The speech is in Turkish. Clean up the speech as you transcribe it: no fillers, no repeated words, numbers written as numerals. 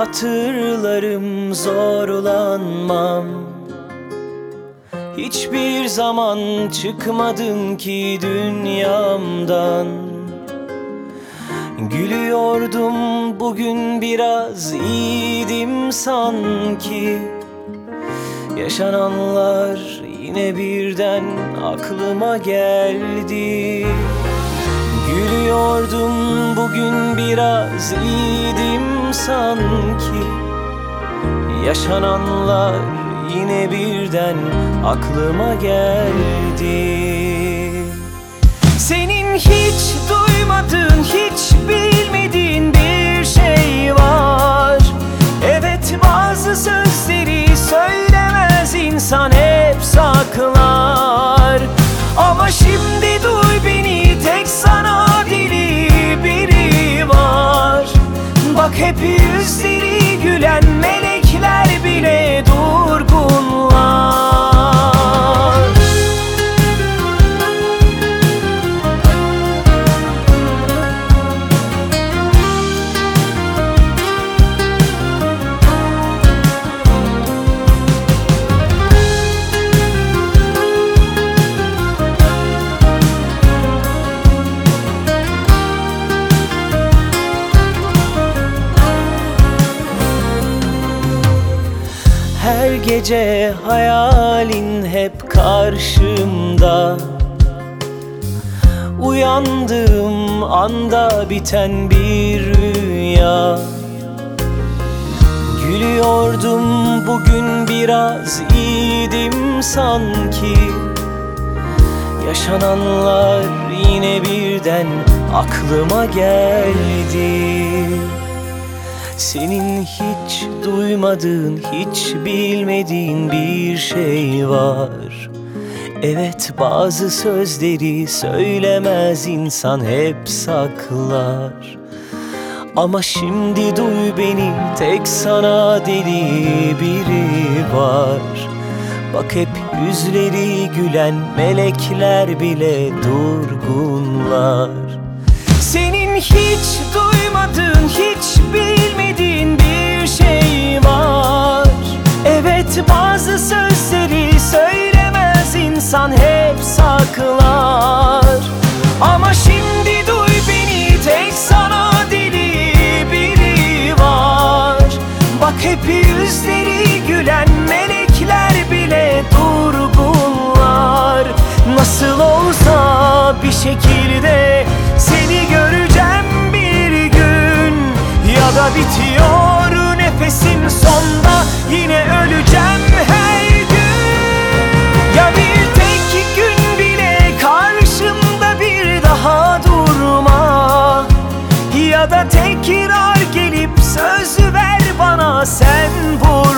Hatırlarım, zorlanmam. Hiçbir zaman çıkmadın ki dünyamdan. Gülüyordum, bugün biraz iyiydim sanki. Yaşananlar yine birden aklıma geldi. Gülüyordum, bugün biraz iyiydim sanki. Yaşananlar yine birden aklıma geldi. Senin hiç duymadığın, hiç bilmediğin bir şey var. Evet, bazı sözleri söylemez insan, hep saklar. Ama şimdi duy beni, tek sana deli biri var. Bak, hep yüzleri gülen melekler bile durgunlar. Her gece hayalin hep karşımda. Uyandığım anda biten bir rüya. Gülüyordum, bugün biraz iyiydim sanki. Yaşananlar yine birden aklıma geldi. Senin hiç duymadığın, hiç bilmediğin bir şey var. Evet, bazı sözleri söylemez insan, hep saklar. Ama şimdi duy beni, tek sana deli biri var. Bak, hep yüzleri gülen melekler bile durgunlar. Senin hiç duymadığın, hiç bilmediğin bir şey var. Evet, bazı sözleri söylemez insan, hep saklar. Ama şimdi duy beni, tek sana deli biri var. Bak, hep yüzleri gülen melekler bile durgunlar. Nasıl olsa bir şekilde seni göreceğim bir gün. Ya da bitiyor nefesim sonda, yine öleceğim her gün. Ya bir tek gün bile karşımda bir daha durma. Ya da tekrar gelip söz ver bana, sen vur.